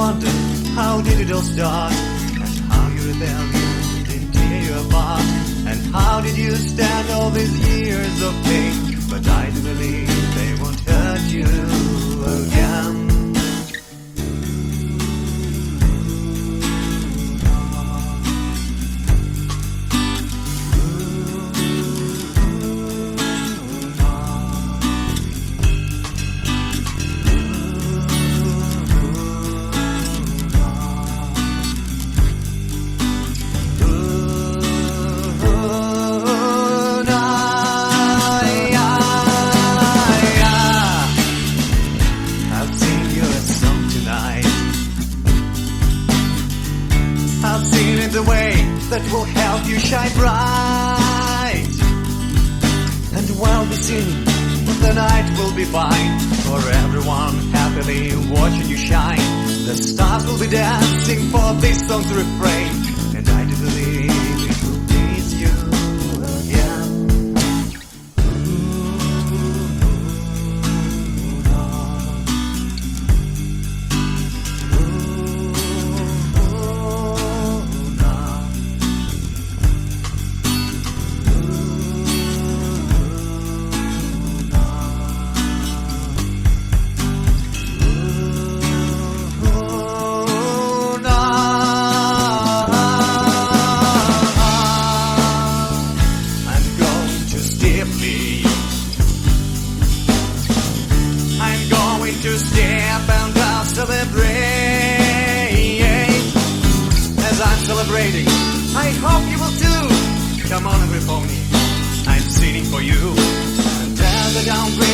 wonder, how did it all start? And how your rebellion didn't tear you apart? And how did you stand all these years of pain? But I do believe they won't hurt you again. I've seen it the way that will help you shine bright. And while we sing, the night will be fine. For everyone happily watching you shine. The stars will be dancing for this song's refrain. And I do believe it will please you again. I'm going to step and I'll celebrate. As I'm celebrating, I hope you will too. Come on, every pony, I'm singing for you. And as the down